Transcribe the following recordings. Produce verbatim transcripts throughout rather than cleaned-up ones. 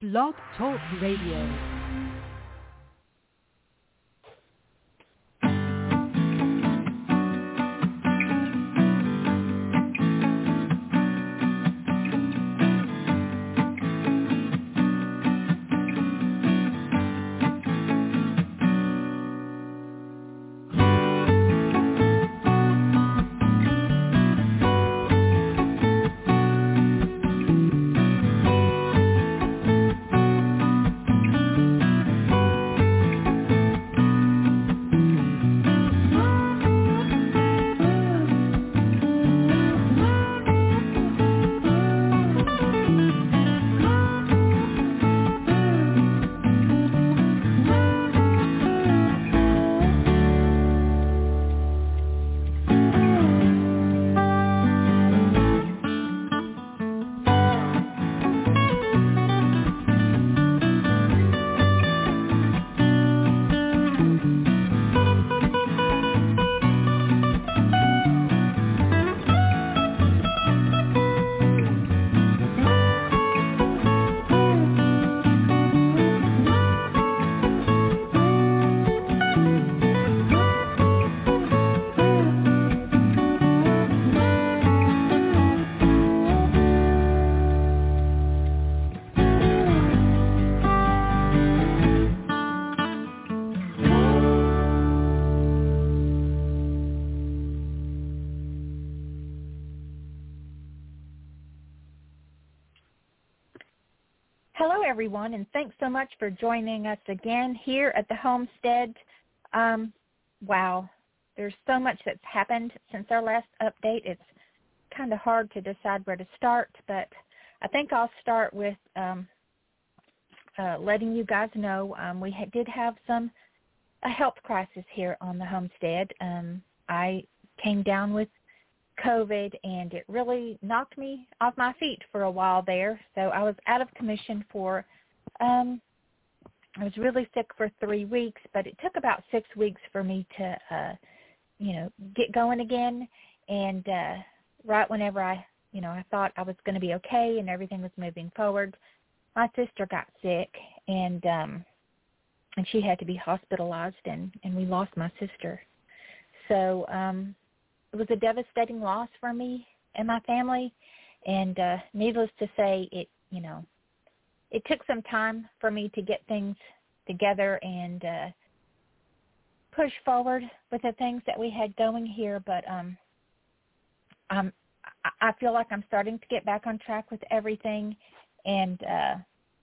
Blog Talk Radio. Everyone, and thanks so much for joining us again here at the Homestead. Um, wow, there's so much that's happened since our last update. It's kind of hard to decide where to start, but I think I'll start with um, uh, letting you guys know um, we ha- did have some a health crisis here on the Homestead. Um, I came down with COVID, and it really knocked me off my feet for a while there. So I was out of commission for, um, I was really sick for three weeks, but it took about six weeks for me to, uh, you know, get going again. And uh, right whenever I, you know, I thought I was going to be okay and everything was moving forward, my sister got sick, and um, and she had to be hospitalized, and, and we lost my sister. So, um, it was a devastating loss for me and my family, and uh, needless to say, it you know, it took some time for me to get things together and uh, push forward with the things that we had going here. But um, um, I feel like I'm starting to get back on track with everything, and uh,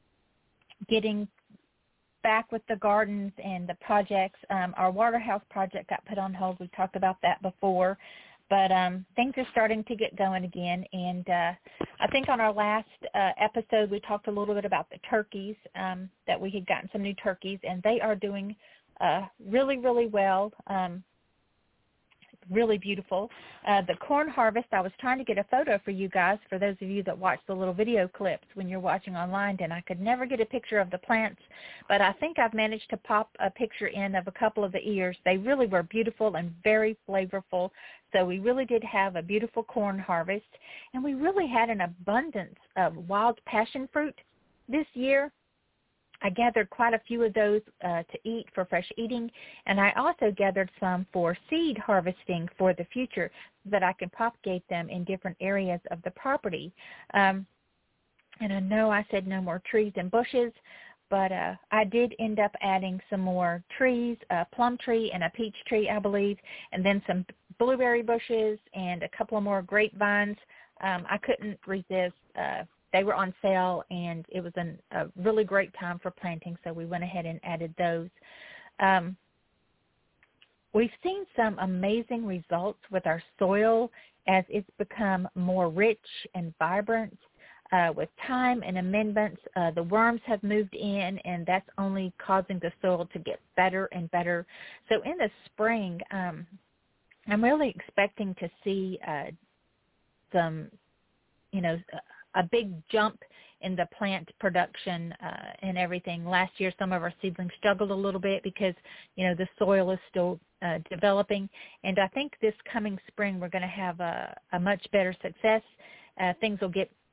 getting back with the gardens and the projects. Um, our water house project got put on hold. We talked about that before, but um, things are starting to get going again. And uh, I think on our last uh, episode, we talked a little bit about the turkeys, um, that we had gotten some new turkeys, and they are doing uh, really, really well. Um, really beautiful. Uh, the corn harvest, I was trying to get a photo for you guys, for those of you that watch the little video clips when you're watching online, and I could never get a picture of the plants, but I think I've managed to pop a picture in of a couple of the ears. They really were beautiful and very flavorful, so we really did have a beautiful corn harvest, and we really had an abundance of wild passion fruit this year. I gathered quite a few of those uh, to eat for fresh eating, and I also gathered some for seed harvesting for the future so that I can propagate them in different areas of the property. Um, and I know I said no more trees and bushes, but uh, I did end up adding some more trees, a plum tree and a peach tree, I believe, and then some blueberry bushes and a couple of more grapevines. Um, I couldn't resist. Uh, They were on sale, and it was an, a really great time for planting, so we went ahead and added those. Um, we've seen some amazing results with our soil as it's become more rich and vibrant. Uh, with time and amendments, uh, the worms have moved in, and that's only causing the soil to get better and better. So in the spring, um, I'm really expecting to see uh, some, you know, a big jump in the plant production uh, and everything. Last year, some of our seedlings struggled a little bit because, you know, the soil is still uh, developing. And I think this coming spring, we're going to have a, a much better success. Uh, things will get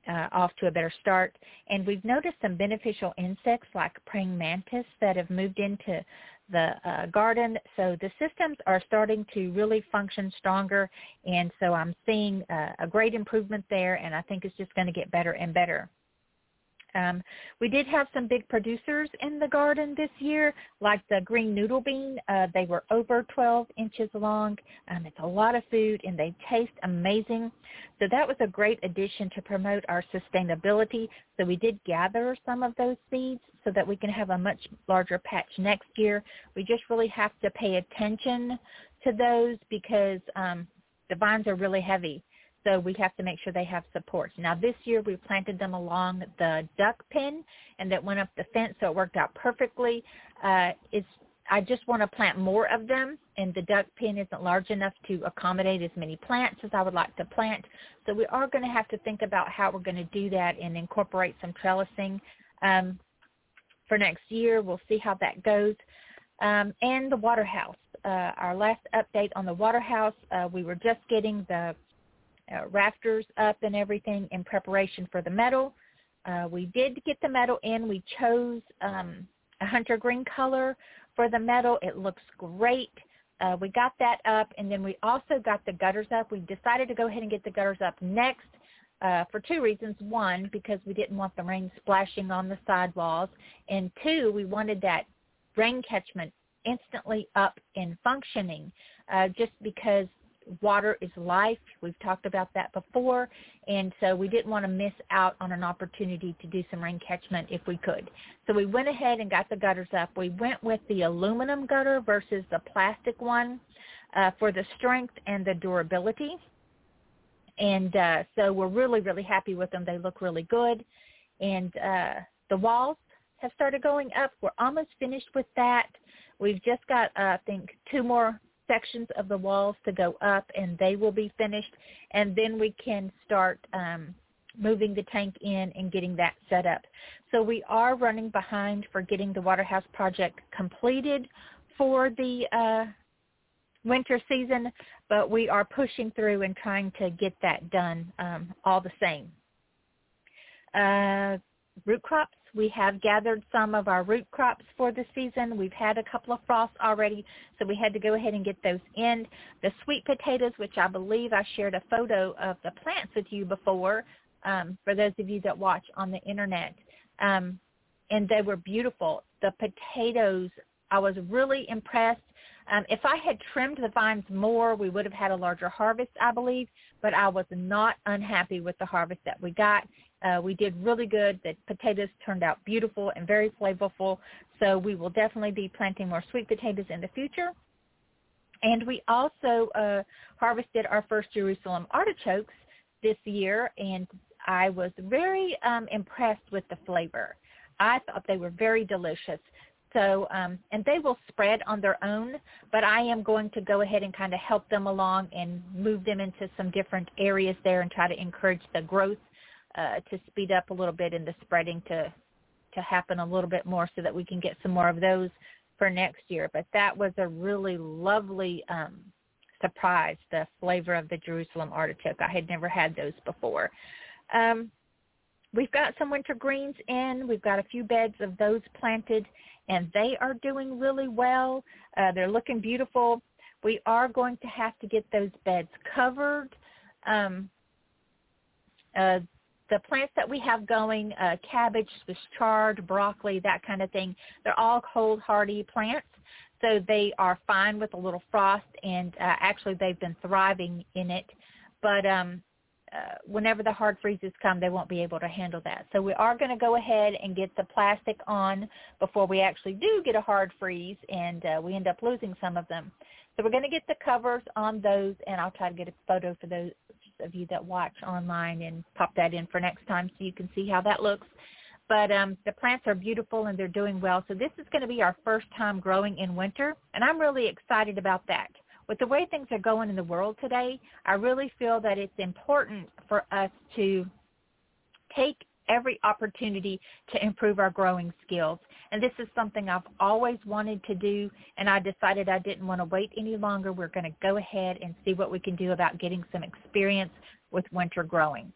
uh, off to a better start. And we've noticed some beneficial insects like praying mantis that have moved into the uh, garden. So the systems are starting to really function stronger. And so I'm seeing uh, a great improvement there, and I think it's just going to get better and better. Um, we did have some big producers in the garden this year, like the green noodle bean. Uh, they were over twelve inches long. Um, it's a lot of food, and they taste amazing. So that was a great addition to promote our sustainability. So we did gather some of those seeds so that we can have a much larger patch next year. We just really have to pay attention to those because um, the vines are really heavy. So we have to make sure they have support. Now this year we planted them along the duck pen, and that went up the fence, so it worked out perfectly. Uh, it's I just want to plant more of them, and the duck pen isn't large enough to accommodate as many plants as I would like to plant. So we are going to have to think about how we're going to do that and incorporate some trellising um, for next year. We'll see how that goes. Um, and the water house. Uh, our last update on the water house, uh, we were just getting the Uh, rafters up and everything in preparation for the metal. Uh, we did get the metal in. We chose um, a hunter green color for the metal. It looks great. Uh, we got that up, and then we also got the gutters up. We decided to go ahead and get the gutters up next uh, for two reasons. One, because we didn't want the rain splashing on the sidewalls, and two, we wanted that rain catchment instantly up and functioning uh, just because water is life. We've talked about that before, and so we didn't want to miss out on an opportunity to do some rain catchment if we could. So we went ahead and got the gutters up. We went with the aluminum gutter versus the plastic one uh, for the strength and the durability. And uh, so we're really, really happy with them. They look really good. And uh, the walls have started going up. We're almost finished with that. We've just got, uh, I think, two more sections of the walls to go up, and they will be finished, and then we can start um, moving the tank in and getting that set up. So we are running behind for getting the water house project completed for the uh, winter season, but we are pushing through and trying to get that done um, all the same. Uh, root crops. We have gathered some of our root crops for the season. We've had a couple of frosts already, so we had to go ahead and get those in. The sweet potatoes, which I believe I shared a photo of the plants with you before, um, for those of you that watch on the internet, um, and they were beautiful. The potatoes, I was really impressed. Um, if I had trimmed the vines more, we would have had a larger harvest, I believe, but I was not unhappy with the harvest that we got. Uh, we did really good. The potatoes turned out beautiful and very flavorful, so we will definitely be planting more sweet potatoes in the future. And we also uh, harvested our first Jerusalem artichokes this year, and I was very um, impressed with the flavor. I thought they were very delicious. So, um, and they will spread on their own, but I am going to go ahead and kind of help them along and move them into some different areas there and try to encourage the growth uh, to speed up a little bit and the spreading to, to happen a little bit more so that we can get some more of those for next year. But that was a really lovely um, surprise, the flavor of the Jerusalem artichoke. I had never had those before. Um, we've got some winter greens in. We've got a few beds of those planted, and they are doing really well. Uh, they're looking beautiful. We are going to have to get those beds covered. Um, uh, the plants that we have going, uh, cabbage, Swiss chard, broccoli, that kind of thing, they're all cold hardy plants. So they are fine with a little frost, and uh, actually they've been thriving in it. But um, uh, whenever the hard freezes come, they won't be able to handle that. So we are going to go ahead and get the plastic on before we actually do get a hard freeze, and uh, we end up losing some of them. So we're going to get the covers on those, and I'll try to get a photo for those of you that watch online and pop that in for next time so you can see how that looks. But um, the plants are beautiful, and they're doing well. So this is going to be our first time growing in winter, and I'm really excited about that. With the way things are going in the world today, I really feel that it's important for us to take every opportunity to improve our growing skills. And this is something I've always wanted to do, and I decided I didn't want to wait any longer. We're going to go ahead and see what we can do about getting some experience with winter growing.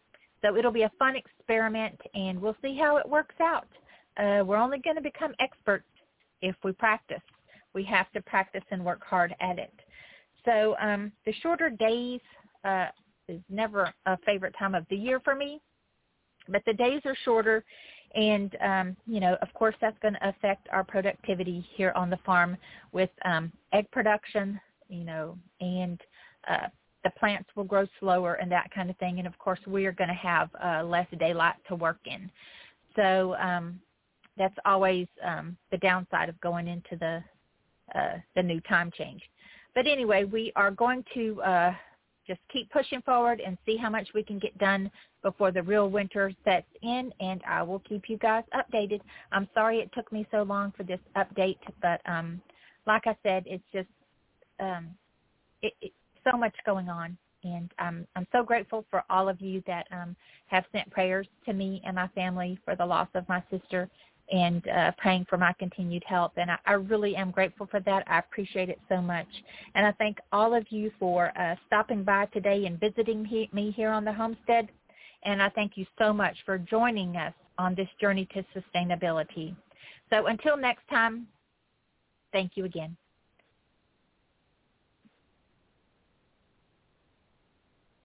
So it'll be a fun experiment, and we'll see how it works out. Uh, we're only going to become experts if we practice. We have to practice and work hard at it. So um, the shorter days uh, is never a favorite time of the year for me, but the days are shorter, and, um, you know, of course that's going to affect our productivity here on the farm with um, egg production, you know, and uh, the plants will grow slower and that kind of thing. And, of course, we are going to have uh, less daylight to work in. So um, that's always um, the downside of going into the uh, the new time change. But anyway, we are going to uh, just keep pushing forward and see how much we can get done before the real winter sets in, and I will keep you guys updated. I'm sorry it took me so long for this update, but um, like I said, it's just um, it, it, so much going on, and um, I'm so grateful for all of you that um, have sent prayers to me and my family for the loss of my sister, and uh, praying for my continued health. And I, I really am grateful for that. I appreciate it so much. And I thank all of you for uh, stopping by today and visiting he, me here on the homestead. And I thank you so much for joining us on this journey to sustainability. So until next time, thank you again.